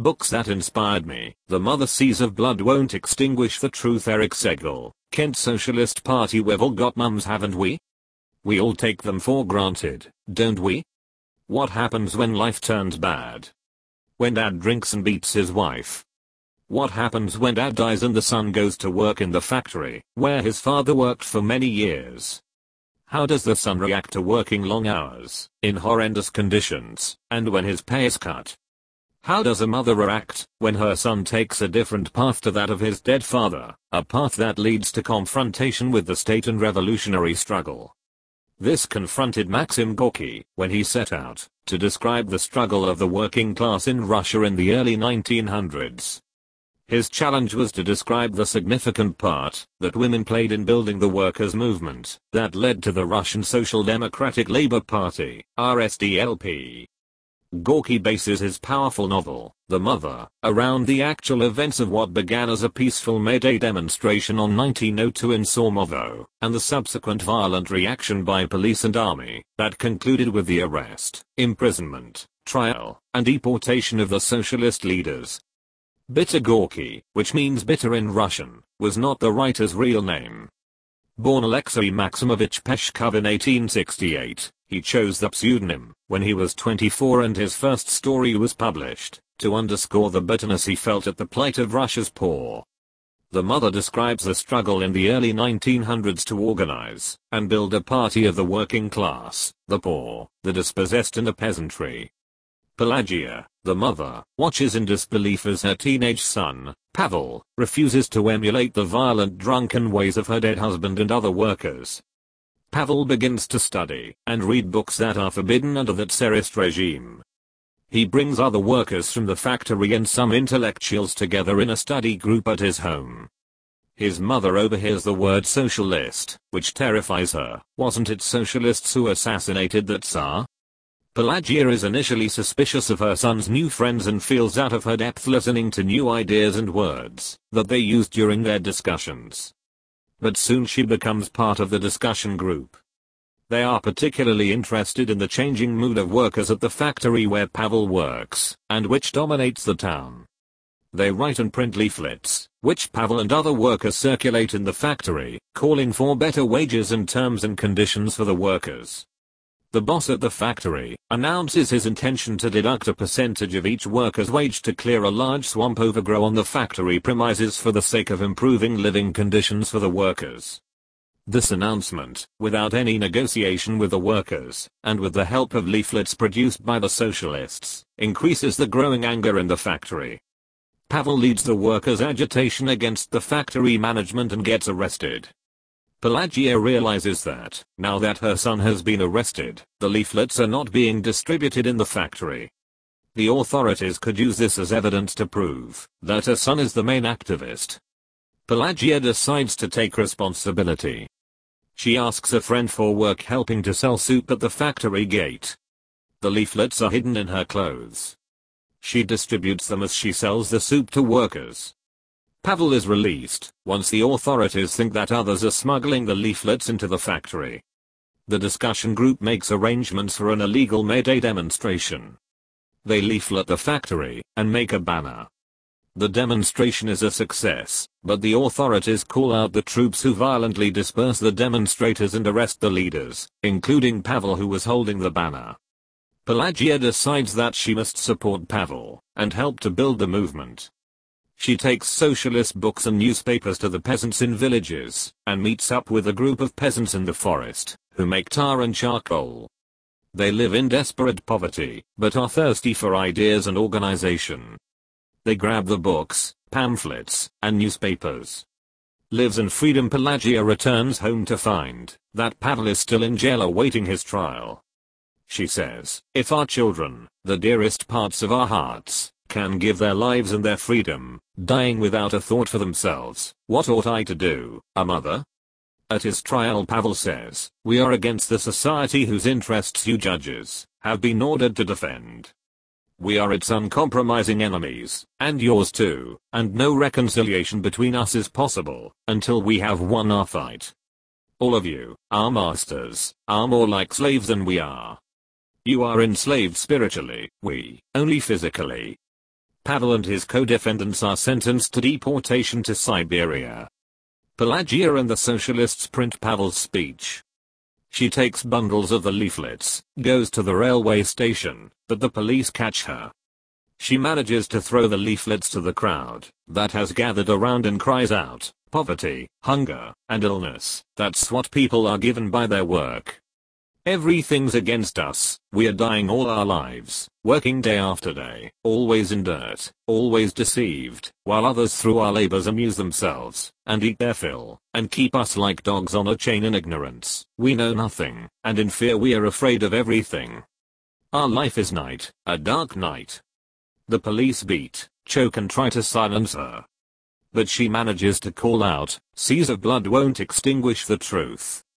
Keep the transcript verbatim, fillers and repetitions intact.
Books that inspired me. The Mother Seas of Blood Won't Extinguish the Truth. Eric Segal. Kent Socialist Party. We've all got mums, haven't we? We all take them for granted, don't we? What happens when life turns bad? When dad drinks and beats his wife? What happens when dad dies and the son goes to work in the factory where his father worked for many years? How does the son react to working long hours, in horrendous conditions, and when his pay is cut? How does a mother react when her son takes a different path to that of his dead father, a path that leads to confrontation with the state and revolutionary struggle? This confronted Maxim Gorky when he set out to describe the struggle of the working class in Russia in the early nineteen hundreds. His challenge was to describe the significant part that women played in building the workers' movement that led to the Russian Social Democratic Labour Party, R S D L P. Gorky bases his powerful novel, The Mother, around the actual events of what began as a peaceful May Day demonstration on nineteen oh two in Sormovo, and the subsequent violent reaction by police and army that concluded with the arrest, imprisonment, trial, and deportation of the socialist leaders. Bitter Gorky, which means bitter in Russian, was not the writer's real name. Born Alexei Maximovich Peshkov in eighteen sixty-eight, he chose the pseudonym when he was twenty-four and his first story was published, to underscore the bitterness he felt at the plight of Russia's poor. The Mother describes the struggle in the early nineteen hundreds to organize and build a party of the working class, the poor, the dispossessed and the peasantry. Pelagia, the mother, watches in disbelief as her teenage son, Pavel, refuses to emulate the violent drunken ways of her dead husband and other workers. Pavel begins to study and read books that are forbidden under the Tsarist regime. He brings other workers from the factory and some intellectuals together in a study group at his home. His mother overhears the word socialist, which terrifies her. Wasn't it socialists who assassinated the Tsar? Pelagia is initially suspicious of her son's new friends and feels out of her depth listening to new ideas and words that they used during their discussions. But soon she becomes part of the discussion group. They are particularly interested in the changing mood of workers at the factory where Pavel works, and which dominates the town. They write and print leaflets, which Pavel and other workers circulate in the factory, calling for better wages and terms and conditions for the workers. The boss at the factory announces his intention to deduct a percentage of each worker's wage to clear a large swamp overgrow on the factory premises for the sake of improving living conditions for the workers. This announcement, without any negotiation with the workers, and with the help of leaflets produced by the socialists, increases the growing anger in the factory. Pavel leads the workers' agitation against the factory management and gets arrested. Pelagia realizes that, now that her son has been arrested, the leaflets are not being distributed in the factory. The authorities could use this as evidence to prove that her son is the main activist. Pelagia decides to take responsibility. She asks a friend for work helping to sell soup at the factory gate. The leaflets are hidden in her clothes. She distributes them as she sells the soup to workers. Pavel is released once the authorities think that others are smuggling the leaflets into the factory. The discussion group makes arrangements for an illegal May Day demonstration. They leaflet the factory and make a banner. The demonstration is a success, but the authorities call out the troops who violently disperse the demonstrators and arrest the leaders, including Pavel who was holding the banner. Pelagia decides that she must support Pavel and help to build the movement. She takes socialist books and newspapers to the peasants in villages, and meets up with a group of peasants in the forest, who make tar and charcoal. They live in desperate poverty, but are thirsty for ideas and organization. They grab the books, pamphlets, and newspapers. Lives in freedom. Pelagia returns home to find that Pavel is still in jail awaiting his trial. She says, if our children, the dearest parts of our hearts, can give their lives and their freedom, dying without a thought for themselves, what ought I to do, a mother? At his trial Pavel says, we are against the society whose interests you judges have been ordered to defend. We are its uncompromising enemies, and yours too, and no reconciliation between us is possible until we have won our fight. All of you, our masters, are more like slaves than we are. You are enslaved spiritually, we, only physically. Pavel and his co-defendants are sentenced to deportation to Siberia. Pelagia and the socialists print Pavel's speech. She takes bundles of the leaflets, goes to the railway station, but the police catch her. She manages to throw the leaflets to the crowd that has gathered around and cries out, "Poverty, hunger, and illness, that's what people are given by their work. Everything's against us, we are dying all our lives, working day after day, always in dirt, always deceived, while others through our labors amuse themselves, and eat their fill, and keep us like dogs on a chain in ignorance. We know nothing, and in fear we are afraid of everything. Our life is night, a dark night." The police beat, choke and try to silence her. But she manages to call out, "Seas of blood won't extinguish the truth."